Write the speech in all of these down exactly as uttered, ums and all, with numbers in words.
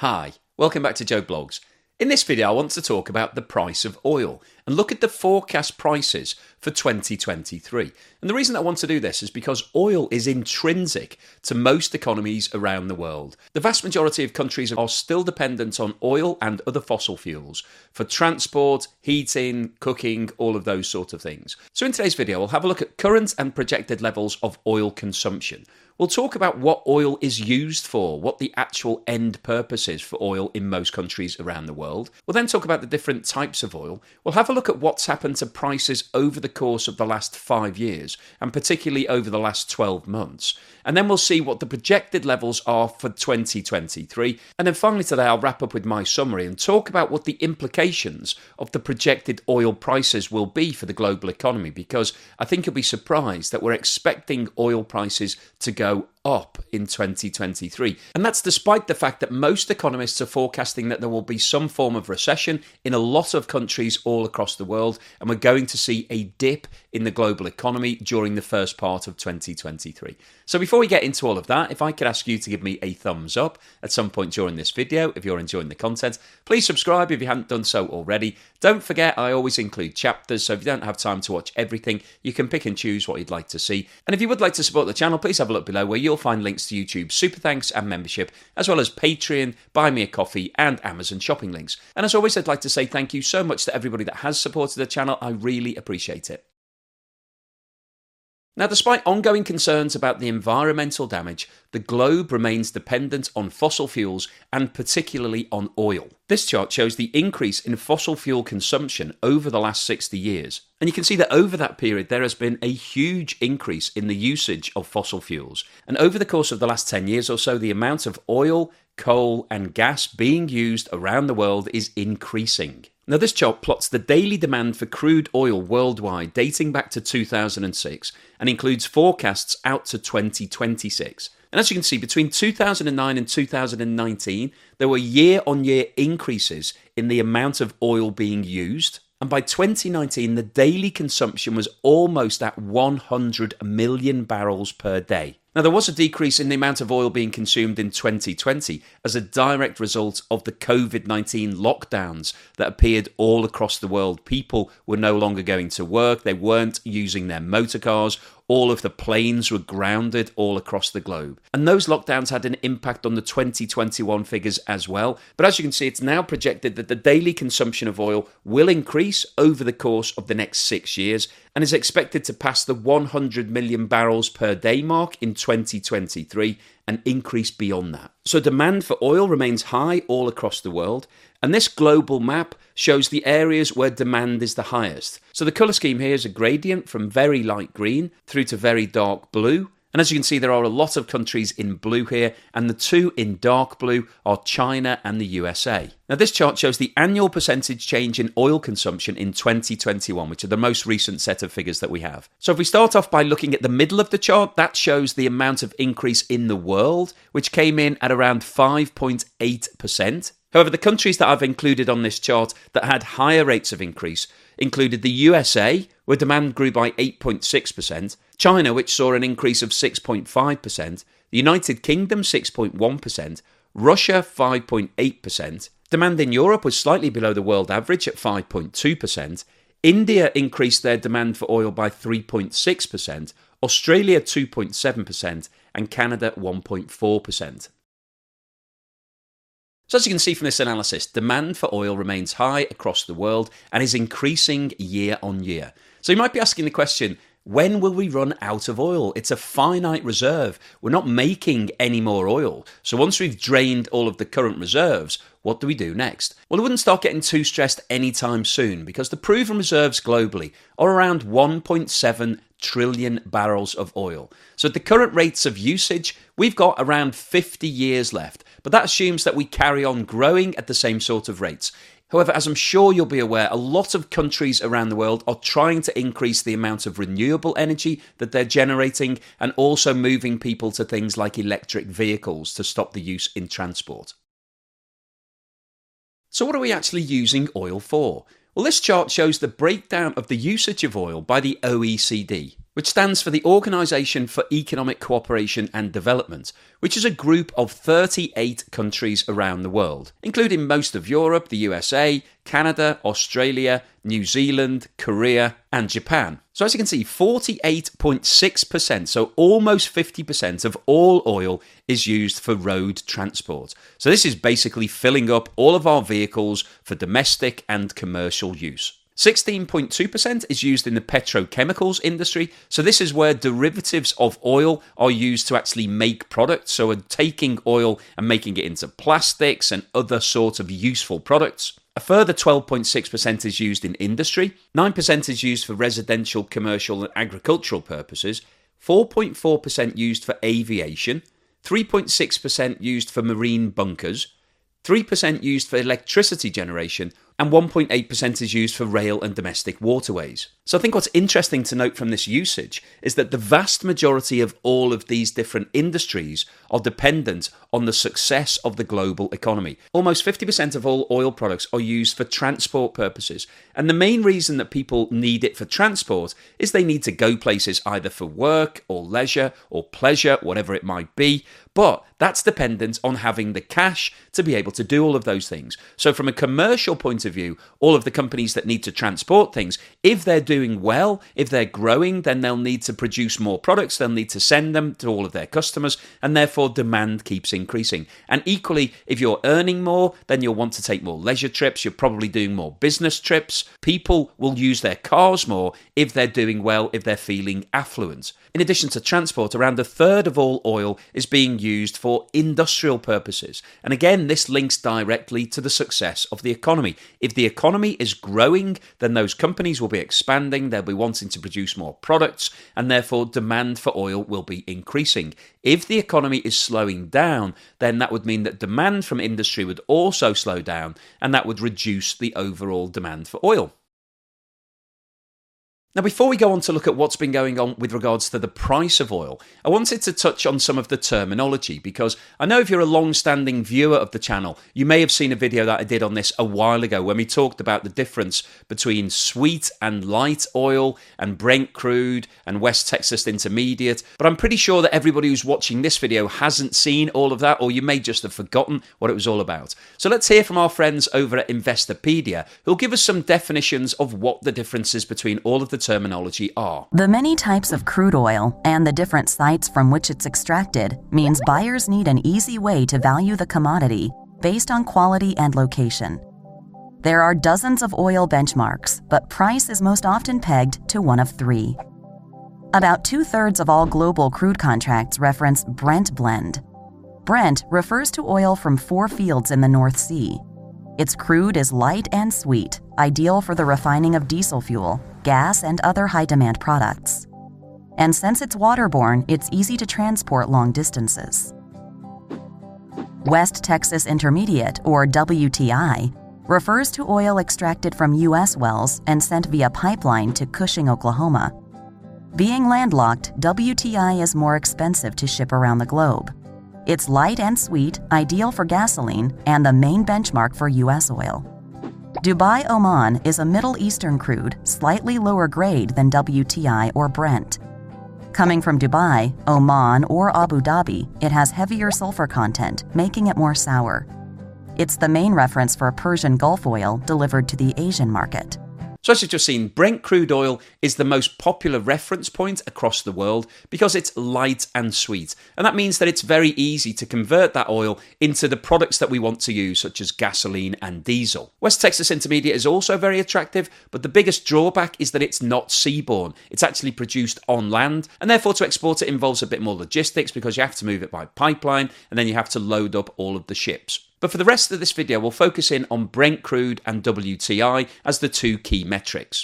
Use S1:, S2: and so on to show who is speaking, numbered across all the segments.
S1: Hi, welcome back to Joe Blogs. In this video I want to talk about the price of oil and look at the forecast prices for twenty twenty-three. And the reason I want to do this is because oil is intrinsic to most economies around the world. The vast majority of countries are still dependent on oil and other fossil fuels for transport, heating, cooking, all of those sort of things. So in today's video we'll have a look at current and projected levels of oil consumption. We'll talk about what oil is used for, what the actual end purpose is for oil in most countries around the world. We'll then talk about the different types of oil. We'll have a look at what's happened to prices over the course of the last five years, and particularly over the last twelve months. And then we'll see what the projected levels are for twenty twenty-three. And then finally today I'll wrap up with my summary and talk about what the implications of the projected oil prices will be for the global economy, because I think you'll be surprised that we're expecting oil prices to go up in twenty twenty-three. And that's despite the fact that most economists are forecasting that there will be some form of recession in a lot of countries all across the world, and we're going to see a dip in the global economy during the first part of twenty twenty-three. So before we get into all of that, if I could ask you to give me a thumbs up at some point during this video if you're enjoying the content. Please subscribe if you haven't done so already. Don't forget, I always include chapters, so if you don't have time to watch everything, you can pick and choose what you'd like to see. And if you would like to support the channel, please have a look below where you'll find links to YouTube Super Thanks and membership, as well as Patreon, Buy Me a Coffee, and Amazon shopping links. And as always, I'd like to say thank you so much to everybody that has supported the channel. I really appreciate it. Now, despite ongoing concerns about the environmental damage, the globe remains dependent on fossil fuels and particularly on oil. This chart shows the increase in fossil fuel consumption over the last sixty years. And you can see that over that period there has been a huge increase in the usage of fossil fuels. And over the course of the last ten years or so, the amount of oil, coal and gas being used around the world is increasing. Now, this chart plots the daily demand for crude oil worldwide dating back to two thousand six and includes forecasts out to twenty twenty-six. And as you can see, between two thousand nine and two thousand nineteen, there were year-on-year increases in the amount of oil being used. And by twenty nineteen, the daily consumption was almost at one hundred million barrels per day. Now, there was a decrease in the amount of oil being consumed in twenty twenty as a direct result of the COVID nineteen lockdowns that appeared all across the world. People were no longer going to work, they weren't using their motor cars, all of the planes were grounded all across the globe. And those lockdowns had an impact on the twenty twenty-one figures as well. But as you can see, it's now projected that the daily consumption of oil will increase over the course of the next six years and is expected to pass the one hundred million barrels per day mark in twenty twenty-three and increase beyond that. So demand for oil remains high all across the world, and this global map shows the areas where demand is the highest. So the colour scheme here is a gradient from very light green through to very dark blue. And as you can see, there are a lot of countries in blue here, and the two in dark blue are China and the U S A. Now, this chart shows the annual percentage change in oil consumption in twenty twenty-one, which are the most recent set of figures that we have. So if we start off by looking at the middle of the chart, that shows the amount of increase in the world, which came in at around five point eight percent. However, the countries that I've included on this chart that had higher rates of increase included the U S A, where demand grew by eight point six percent, China, which saw an increase of six point five percent, the United Kingdom six point one percent, Russia five point eight percent, demand in Europe was slightly below the world average at five point two percent, India increased their demand for oil by three point six percent, Australia two point seven percent, and Canada one point four percent. So as you can see from this analysis, demand for oil remains high across the world and is increasing year on year. So you might be asking the question, when will we run out of oil? It's a finite reserve. We're not making any more oil. So once we've drained all of the current reserves, what do we do next? Well, I wouldn't start getting too stressed anytime soon, because the proven reserves globally are around one point seven trillion barrels of oil. So at the current rates of usage, we've got around fifty years left, but that assumes that we carry on growing at the same sort of rates. However, as I'm sure you'll be aware, a lot of countries around the world are trying to increase the amount of renewable energy that they're generating and also moving people to things like electric vehicles to stop the use in transport. So what are we actually using oil for? Well, this chart shows the breakdown of the usage of oil by the O E C D. which stands for the Organisation for Economic Cooperation and Development, which is a group of thirty-eight countries around the world, including most of Europe, the U S A, Canada, Australia, New Zealand, Korea, and Japan. So as you can see, forty-eight point six percent, so almost fifty percent of all oil is used for road transport. So this is basically filling up all of our vehicles for domestic and commercial use. sixteen point two percent is used in the petrochemicals industry. So this is where derivatives of oil are used to actually make products. So taking oil and making it into plastics and other sorts of useful products. A further twelve point six percent is used in industry. nine percent is used for residential, commercial and agricultural purposes. four point four percent used for aviation. three point six percent used for marine bunkers. three percent used for electricity generation, and one point eight percent is used for rail and domestic waterways. So I think what's interesting to note from this usage is that the vast majority of all of these different industries are dependent on the success of the global economy. Almost fifty percent of all oil products are used for transport purposes. And the main reason that people need it for transport is they need to go places either for work or leisure or pleasure, whatever it might be. But that's dependent on having the cash to be able to do all of those things. So from a commercial point of view, all of the companies that need to transport things, if they're doing well, if they're growing, then they'll need to produce more products, they'll need to send them to all of their customers, and therefore demand keeps increasing. And equally, if you're earning more, then you'll want to take more leisure trips, you're probably doing more business trips. People will use their cars more if they're doing well, if they're feeling affluent. In addition to transport, around a third of all oil is being used for industrial purposes. And again, this links directly to the success of the economy. If the economy is growing, then those companies will be expanding, they'll be wanting to produce more products, and therefore demand for oil will be increasing. If the economy is slowing down, then that would mean that demand from industry would also slow down, and that would reduce the overall demand for oil. Now, before we go on to look at what's been going on with regards to the price of oil, I wanted to touch on some of the terminology, because I know if you're a long-standing viewer of the channel, you may have seen a video that I did on this a while ago when we talked about the difference between sweet and light oil and Brent crude and West Texas Intermediate. But I'm pretty sure that everybody who's watching this video hasn't seen all of that, or you may just have forgotten what it was all about. So let's hear from our friends over at Investopedia, who'll give us some definitions of what the differences between all of the terminology are.
S2: The many types of crude oil and the different sites from which it's extracted means buyers need an easy way to value the commodity based on quality and location. There are dozens of oil benchmarks, but price is most often pegged to one of three. About two-thirds of all global crude contracts reference Brent blend. Brent refers to oil from four fields in the North Sea. Its crude is light and sweet, ideal for the refining of diesel fuel, gas, and other high-demand products. And since it's waterborne, it's easy to transport long distances. West Texas Intermediate, or W T I, refers to oil extracted from U S wells and sent via pipeline to Cushing, Oklahoma. Being landlocked, W T I is more expensive to ship around the globe. It's light and sweet, ideal for gasoline, and the main benchmark for U S oil. Dubai Oman is a Middle Eastern crude, slightly lower grade than W T I or Brent. Coming from Dubai, Oman, or Abu Dhabi, it has heavier sulfur content, making it more sour. It's the main reference for Persian Gulf oil delivered to the Asian market.
S1: So as you've just seen, Brent crude oil is the most popular reference point across the world because it's light and sweet. And that means that it's very easy to convert that oil into the products that we want to use, such as gasoline and diesel. West Texas Intermediate is also very attractive, but the biggest drawback is that it's not seaborne. It's actually produced on land, and therefore to export it involves a bit more logistics because you have to move it by pipeline, and then you have to load up all of the ships. But for the rest of this video, we'll focus in on Brent crude and W T I as the two key metrics.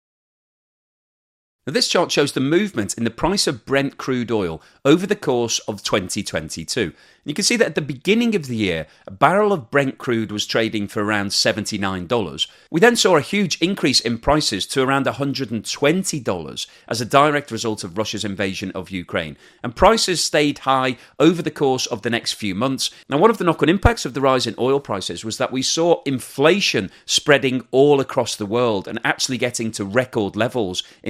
S1: Now, this chart shows the movement in the price of Brent crude oil over the course of twenty twenty-two. And you can see that at the beginning of the year, a barrel of Brent crude was trading for around seventy-nine dollars. We then saw a huge increase in prices to around one hundred twenty dollars as a direct result of Russia's invasion of Ukraine. And prices stayed high over the course of the next few months. Now, one of the knock-on impacts of the rise in oil prices was that we saw inflation spreading all across the world and actually getting to record levels in a lot of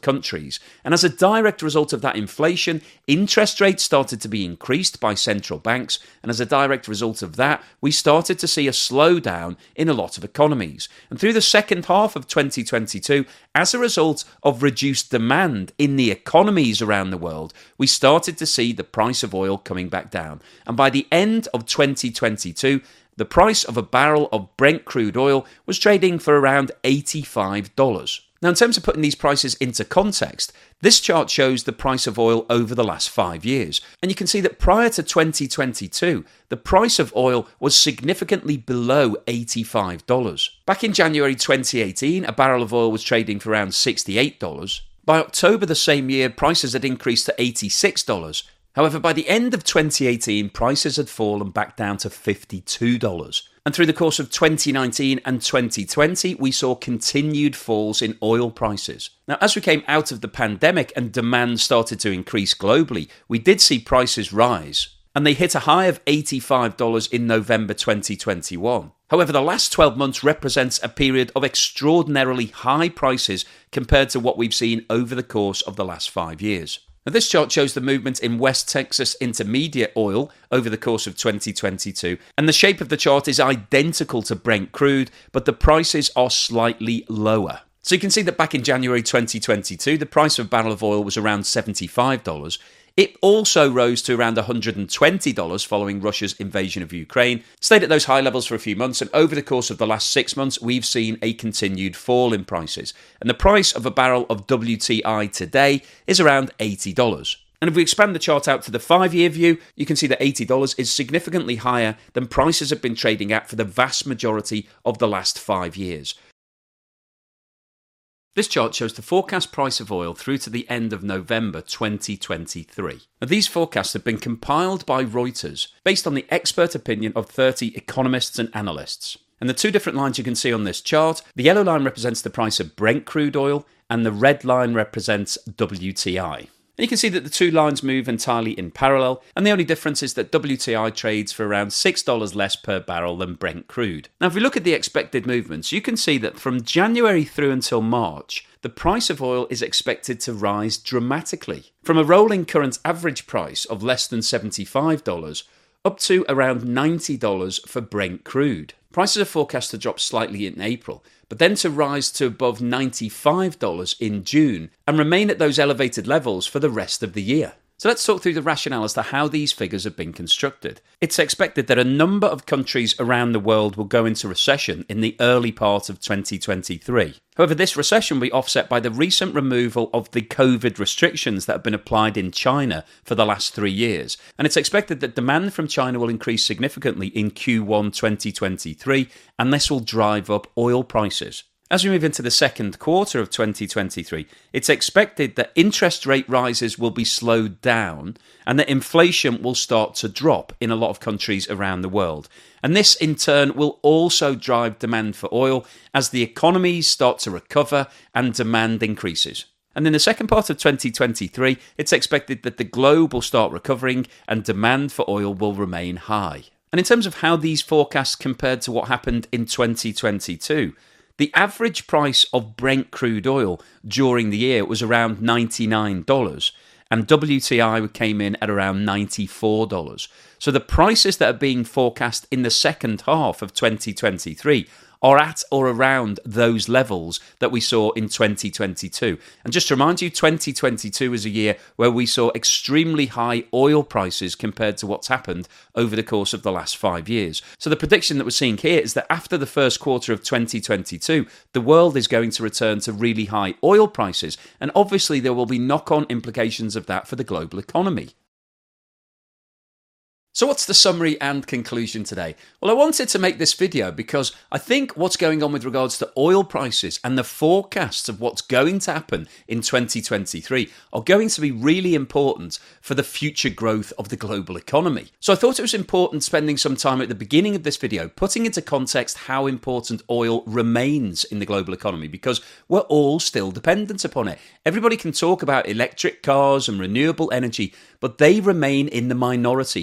S1: countries. And as a direct result of that inflation, interest rates started to be increased by central banks. And as a direct result of that, we started to see a slowdown in a lot of economies. And through the second half of twenty twenty-two, as a result of reduced demand in the economies around the world, we started to see the price of oil coming back down. And by the end of twenty twenty-two, the price of a barrel of Brent crude oil was trading for around eighty-five dollars. Now, in terms of putting these prices into context, this chart shows the price of oil over the last five years. And you can see that prior to twenty twenty-two, the price of oil was significantly below eighty-five dollars. Back in January twenty eighteen, a barrel of oil was trading for around sixty-eight dollars. By October the same year, prices had increased to eighty-six dollars. However, by the end of twenty eighteen, prices had fallen back down to fifty-two dollars. And through the course of twenty nineteen and twenty twenty, we saw continued falls in oil prices. Now, as we came out of the pandemic and demand started to increase globally, we did see prices rise, and they hit a high of eighty-five dollars in November twenty twenty-one. However, the last twelve months represents a period of extraordinarily high prices compared to what we've seen over the course of the last five years. Now, this chart shows the movement in West Texas Intermediate oil over the course of twenty twenty-two, and the shape of the chart is identical to Brent crude, but the prices are slightly lower. So you can see that back in January twenty twenty-two, the price of a barrel of oil was around seventy-five dollars. It also rose to around one hundred twenty dollars following Russia's invasion of Ukraine, stayed at those high levels for a few months, and over the course of the last six months, we've seen a continued fall in prices. And the price of a barrel of W T I today is around eighty dollars. And if we expand the chart out to the five-year view, you can see that eighty dollars is significantly higher than prices have been trading at for the vast majority of the last five years. This chart shows the forecast price of oil through to the end of November twenty twenty-three. Now, these forecasts have been compiled by Reuters based on the expert opinion of thirty economists and analysts. And the two different lines you can see on this chart, the yellow line represents the price of Brent crude oil and the red line represents W T I. And you can see that the two lines move entirely in parallel, and the only difference is that W T I trades for around six dollars less per barrel than Brent crude. Now, if we look at the expected movements, you can see that from January through until March, the price of oil is expected to rise dramatically, from a rolling current average price of less than seventy-five dollars up to around ninety dollars for Brent crude. Prices are forecast to drop slightly in April, but then to rise to above ninety-five dollars in June and remain at those elevated levels for the rest of the year. So let's talk through the rationale as to how these figures have been constructed. It's expected that a number of countries around the world will go into recession in the early part of twenty twenty-three. However, this recession will be offset by the recent removal of the COVID restrictions that have been applied in China for the last three years. And it's expected that demand from China will increase significantly in Q one twenty twenty-three, and this will drive up oil prices. As we move into the second quarter of twenty twenty-three, it's expected that interest rate rises will be slowed down and that inflation will start to drop in a lot of countries around the world. And this, in turn, will also drive demand for oil as the economies start to recover and demand increases. And in the second part of twenty twenty-three, it's expected that the globe will start recovering and demand for oil will remain high. And in terms of how these forecasts compared to what happened in twenty twenty-two, the average price of Brent crude oil during the year was around ninety-nine dollars, and W T I came in at around ninety-four dollars. So the prices that are being forecast in the second half of twenty twenty-three are at or around those levels that we saw in twenty twenty-two. And just to remind you, twenty twenty-two was a year where we saw extremely high oil prices compared to what's happened over the course of the last five years. So the prediction that we're seeing here is that after the first quarter of twenty twenty-two, the world is going to return to really high oil prices. And obviously there will be knock-on implications of that for the global economy. So what's the summary and conclusion today? Well, I wanted to make this video because I think what's going on with regards to oil prices and the forecasts of what's going to happen in twenty twenty-three are going to be really important for the future growth of the global economy. So I thought it was important spending some time at the beginning of this video putting into context how important oil remains in the global economy, because we're all still dependent upon it. Everybody can talk about electric cars and renewable energy, but they remain in the minority. The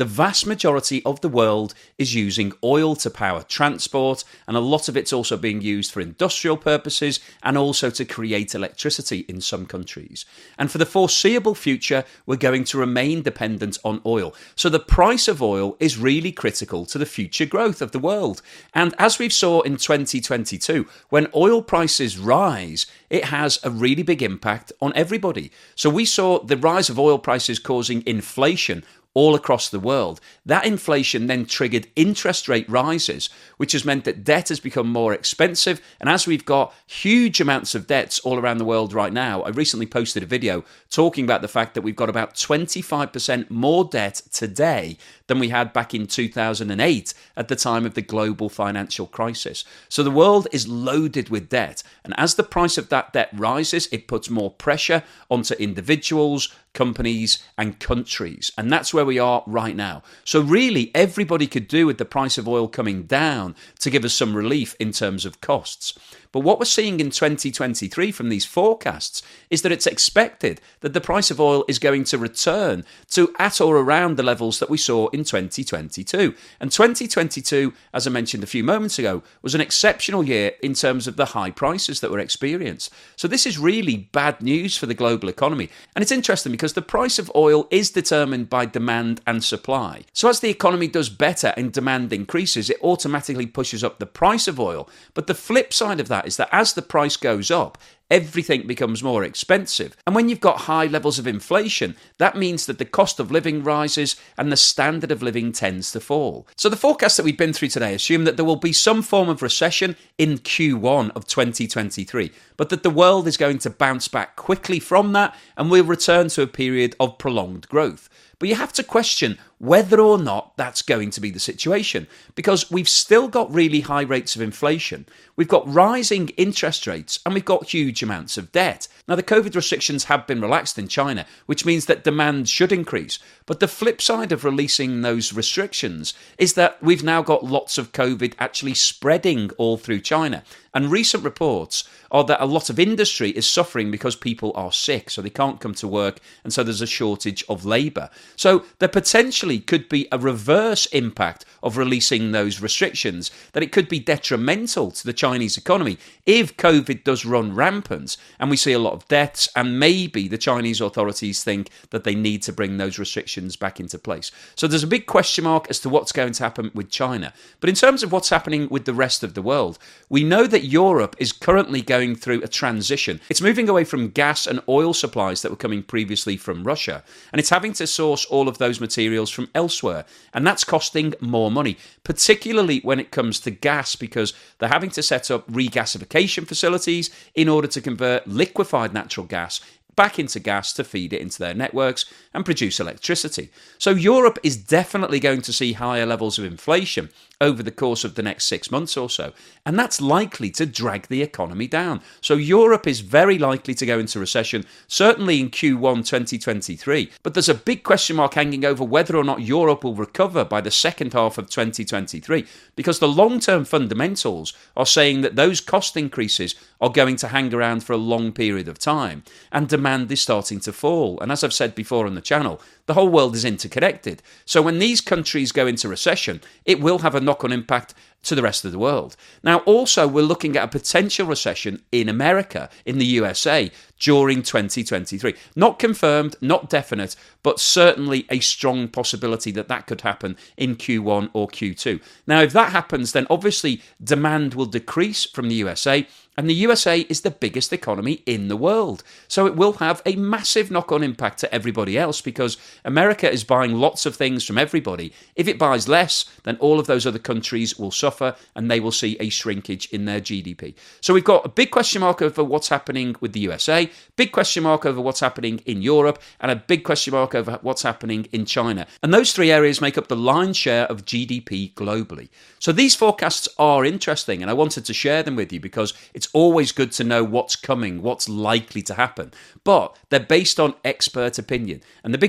S1: vast majority of the world is using oil to power transport, and a lot of it's also being used for industrial purposes and also to create electricity in some countries. And for the foreseeable future, we're going to remain dependent on oil. So the price of oil is really critical to the future growth of the world. And as we saw in twenty twenty-two, when oil prices rise, it has a really big impact on everybody. So we saw the rise of oil prices causing inflation all across the world. That inflation then triggered interest rate rises, which has meant that debt has become more expensive. And as we've got huge amounts of debts all around the world right now, I recently posted a video talking about the fact that we've got about twenty-five percent more debt today than we had back in two thousand eight at the time of the global financial crisis. So the world is loaded with debt. And as the price of that debt rises, it puts more pressure onto individuals, companies and countries. And that's where we are right now. So really, everybody could do with the price of oil coming down to give us some relief in terms of costs. But what we're seeing in twenty twenty-three from these forecasts is that it's expected that the price of oil is going to return to at or around the levels that we saw in twenty twenty-two. And twenty twenty-two, as I mentioned a few moments ago, was an exceptional year in terms of the high prices that were experienced. So this is really bad news for the global economy. And it's interesting because the price of oil is determined by demand and supply. So as the economy does better and demand increases, it automatically pushes up the price of oil. But the flip side of that is that as the price goes up, everything becomes more expensive. And when you've got high levels of inflation, that means that the cost of living rises and the standard of living tends to fall. So the forecast that we've been through today assume that there will be some form of recession in Q one of twenty twenty-three, but that the world is going to bounce back quickly from that and we'll return to a period of prolonged growth. But you have to question whether or not that's going to be the situation, because we've still got really high rates of inflation, we've got rising interest rates, and we've got huge amounts of debt. Now, the COVID restrictions have been relaxed in China, which means that demand should increase. But the flip side of releasing those restrictions is that we've now got lots of COVID actually spreading all through China. And recent reports are that a lot of industry is suffering because people are sick, so they can't come to work, and so there's a shortage of labour. So there potentially could be a reverse impact of releasing those restrictions, that it could be detrimental to the Chinese economy if COVID does run rampant and we see a lot of deaths, and maybe the Chinese authorities think that they need to bring those restrictions back into place. So there's a big question mark as to what's going to happen with China. But in terms of what's happening with the rest of the world, we know that Europe is currently going through a transition. It's moving away from gas and oil supplies that were coming previously from Russia, and it's having to source all of those materials from elsewhere, and that's costing more money, particularly when it comes to gas, because they're having to set up regasification facilities in order to convert liquefied natural gas back into gas to feed it into their networks and produce electricity. So Europe is definitely going to see higher levels of inflation over the course of the next six months or so, and that's likely to drag the economy down. So Europe is very likely to go into recession, certainly in Q one twenty twenty-three, but there's a big question mark hanging over whether or not Europe will recover by the second half of twenty twenty-three, because the long-term fundamentals are saying that those cost increases are going to hang around for a long period of time, and demand is starting to fall. And as I've said before on the channel, the whole world is interconnected. So when these countries go into recession, it will have a knock-on impact to the rest of the world. Now, also, we're looking at a potential recession in America, in the U S A, during twenty twenty-three. Not confirmed, not definite, but certainly a strong possibility that that could happen in Q one or Q two. Now, if that happens, then obviously demand will decrease from the U S A, and the U S A is the biggest economy in the world. So it will have a massive knock-on impact to everybody else, because America is buying lots of things from everybody. If it buys less, then all of those other countries will suffer and they will see a shrinkage in their G D P. So we've got a big question mark over what's happening with the U S A, big question mark over what's happening in Europe, and a big question mark over what's happening in China. And those three areas make up the lion's share of G D P globally. So these forecasts are interesting, and I wanted to share them with you because it's always good to know what's coming, what's likely to happen. But they're based on expert opinion. And the big question is,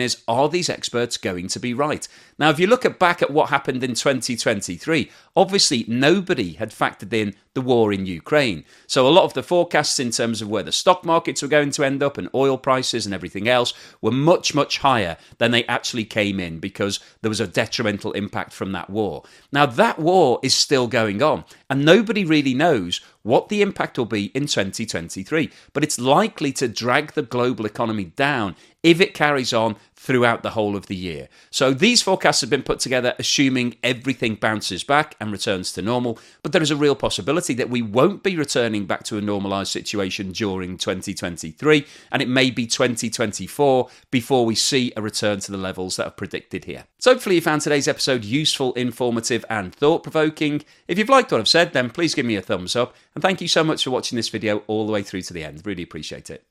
S1: is, are these experts going to be right? Now, if you look at back at what happened in twenty twenty-three, obviously nobody had factored in the war in Ukraine. So a lot of the forecasts in terms of where the stock markets were going to end up and oil prices and everything else were much, much higher than they actually came in because there was a detrimental impact from that war. Now, that war is still going on, and nobody really knows what the impact will be in twenty twenty-three, but it's likely to drag the global economy down if it carries on throughout the whole of the year. So these forecasts have been put together assuming everything bounces back and returns to normal, but there is a real possibility that we won't be returning back to a normalised situation during twenty twenty-three, and it may be twenty twenty-four before we see a return to the levels that are predicted here. So hopefully you found today's episode useful, informative and thought-provoking. If you've liked what I've said, then please give me a thumbs up, and thank you so much for watching this video all the way through to the end. Really appreciate it.